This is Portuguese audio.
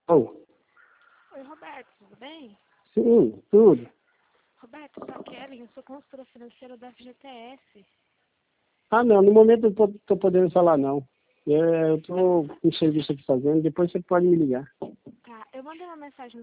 Oh, Oi, Roberto, tudo bem? sim, tudo. Roberto, eu sou a Kelly, eu sou consultora financeira da FGTS. Ah, não, no momento eu tô podendo falar, não. Eu tô com serviço aqui fazendo, depois você pode me ligar. Tá, eu mandei uma mensagem